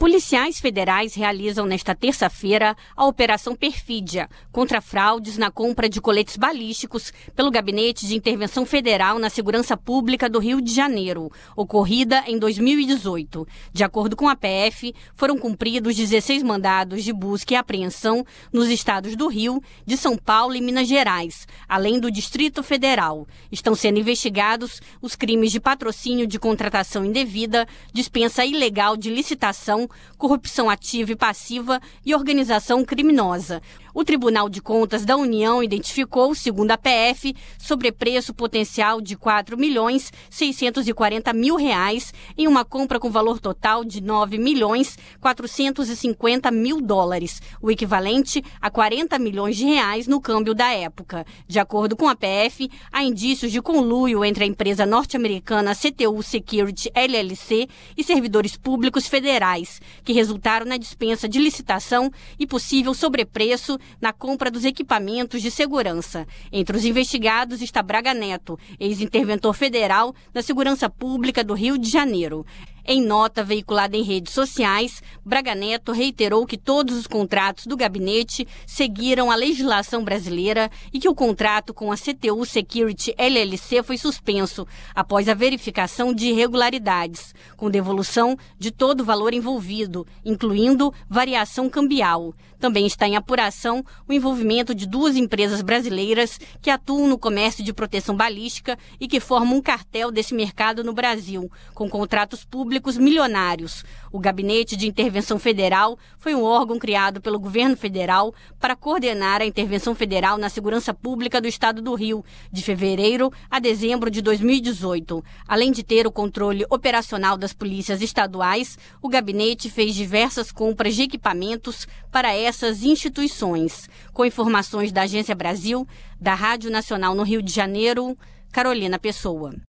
Policiais federais realizam nesta terça-feira a Operação Perfídia contra fraudes na compra de coletes balísticos pelo Gabinete de Intervenção Federal na Segurança Pública do Rio de Janeiro, ocorrida em 2018. De acordo com a PF, foram cumpridos 16 mandados de busca e apreensão nos estados do Rio, de São Paulo e Minas Gerais, além do Distrito Federal. Estão sendo investigados os crimes de patrocínio de contratação indevida, dispensa ilegal de licitação, corrupção ativa e passiva e organização criminosa. O Tribunal de Contas da União identificou, segundo a PF, sobrepreço potencial de R$ 4.640.000 em uma compra com valor total de R$ 9.450.000, o equivalente a R$ 40 milhões no câmbio da época. De acordo com a PF, há indícios de conluio entre a empresa norte-americana CTU Security LLC e servidores públicos federais, que resultaram na dispensa de licitação e possível sobrepreço na compra dos equipamentos de segurança. Entre os investigados está Braga Neto, ex-interventor federal da Segurança Pública do Rio de Janeiro. Em nota veiculada em redes sociais, Braga Neto reiterou que todos os contratos do gabinete seguiram a legislação brasileira e que o contrato com a CTU Security LLC foi suspenso após a verificação de irregularidades, com devolução de todo o valor envolvido, incluindo variação cambial. Também está em apuração o envolvimento de duas empresas brasileiras que atuam no comércio de proteção balística e que formam um cartel desse mercado no Brasil, com contratos públicos milionários. O Gabinete de Intervenção Federal foi um órgão criado pelo governo federal para coordenar a intervenção federal na segurança pública do estado do Rio, de fevereiro a dezembro de 2018. Além de ter o controle operacional das polícias estaduais, o gabinete fez diversas compras de equipamentos para essas instituições. Com informações da Agência Brasil, da Rádio Nacional no Rio de Janeiro, Carolina Pessoa.